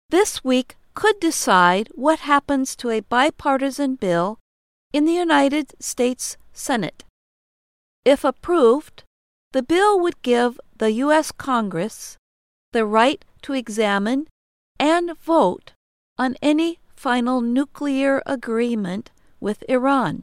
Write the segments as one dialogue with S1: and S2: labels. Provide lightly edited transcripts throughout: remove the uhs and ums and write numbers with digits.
S1: this week could decide what happens to a bipartisan bill in the United States Senate. If approved, the bill would give the U.S. Congress the right to examine and vote on any final nuclear agreement with Iran.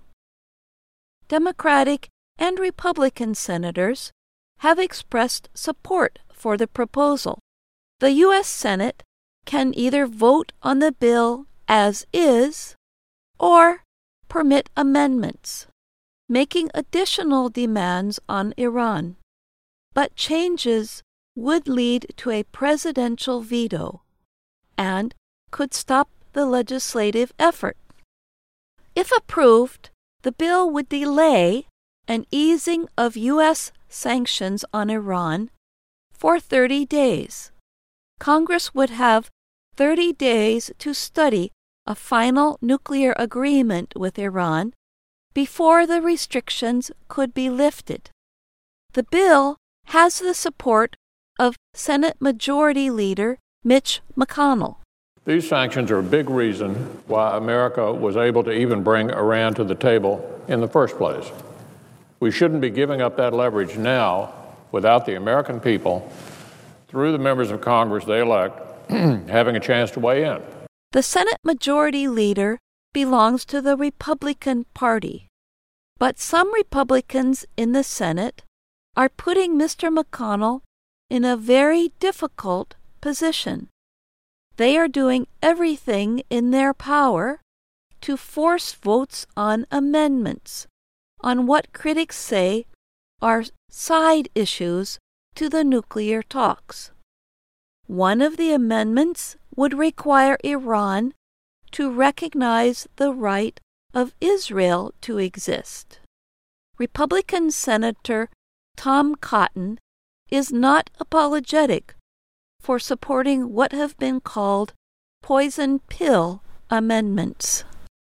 S1: Democratic and Republican senators have expressed support for the proposal. The U.S. Senate can either vote on the bill as is or permit amendments, making additional demands on Iran. But changes would lead to a presidential veto and could stop the legislative effort. If approved, the bill would delay an easing of U.S. sanctions on Iran for 30 days. Congress would have 30 days to study a final nuclear agreement with Iran before the restrictions could be lifted. The bill has the support of Senate Majority Leader Mitch McConnell.
S2: These sanctions are a big reason why America was able to even bring Iran to the table in the first place. We shouldn't be giving up that leverage now without the American people, through the members of Congress they elect, having a chance to weigh in.
S1: The Senate Majority Leader belongs to the Republican Party, but some Republicans in the Senate are putting Mr. McConnell in a very difficult position. They are doing everything in their power to force votes on amendments on what critics say are side issues to the nuclear talks. One of the amendments would require Iran to recognize the right of Israel to exist. Republican Senator Tom Cotton is not apologetic for supporting what have been called poison pill amendments.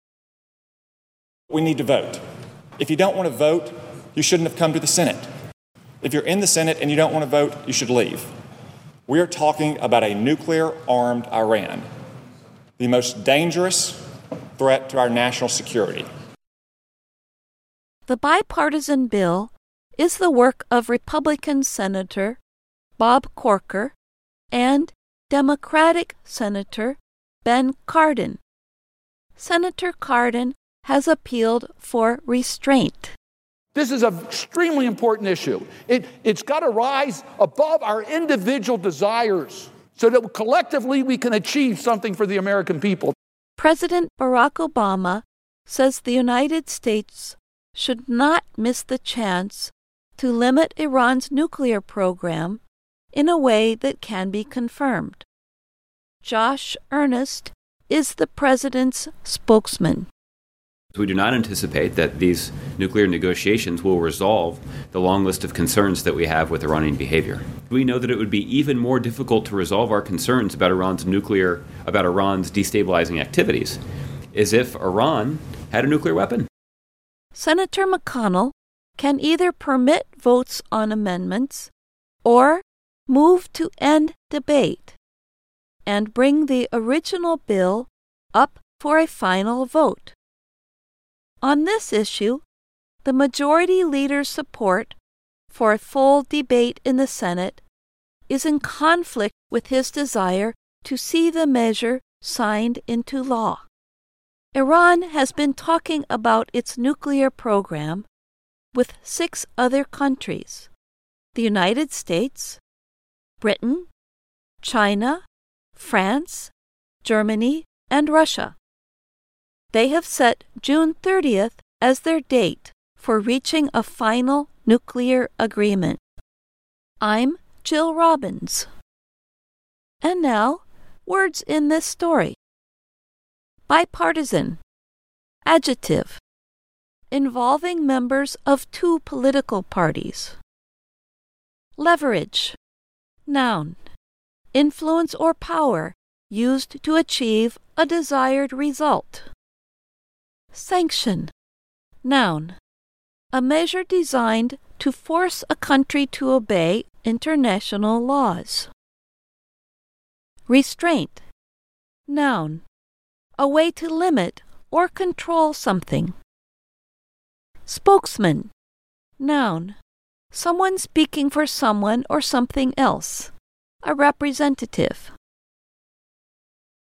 S3: We need to vote. If you don't want to vote, you shouldn't have come to the Senate. If you're in the Senate and you don't want to vote, you should leave. We are talking about a nuclear-armed Iran, the most dangerous threat to our national security.
S1: The bipartisan bill is the work of Republican Senator Bob Corker and Democratic Senator Ben Cardin. Senator Cardin has appealed for restraint.
S4: This is an extremely important issue. It's got to rise above our individual desires so that collectively we can achieve something for the American people.
S1: President Barack Obama says the United States should not miss the chance to limit Iran's nuclear program in a way that can be confirmed. Josh Earnest is the president's spokesman.
S5: We do not anticipate that these nuclear negotiations will resolve the long list of concerns that we have with Iranian behavior. We know that it would be even more difficult to resolve our concerns about Iran's destabilizing activities as if Iran had a nuclear weapon.
S1: Senator McConnell can either permit votes on amendments or move to end debate and bring the original bill up for a final vote. On this issue, the Majority Leader's support for a full debate in the Senate is in conflict with his desire to see the measure signed into law. Iran has been talking about its nuclear program with 6 other countries: the United States, Britain, China, France, Germany, and Russia. They have set June 30th as their date for reaching a final nuclear agreement. I'm Jill Robbins. And now, words in this story. Bipartisan. Adjective. Involving members of 2 political parties. Leverage. Noun. Influence or power used to achieve a desired result. Sanction. Noun. A measure designed to force a country to obey international laws. Restraint. Noun. A way to limit or control something. Spokesman. Noun. Someone speaking for someone or something else. A representative.